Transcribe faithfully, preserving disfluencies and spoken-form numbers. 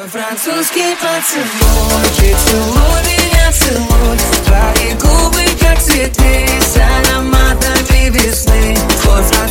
Твой французский поцелуй, целуй меня, целуй. Твои губы как цветы с ароматами весны. Твой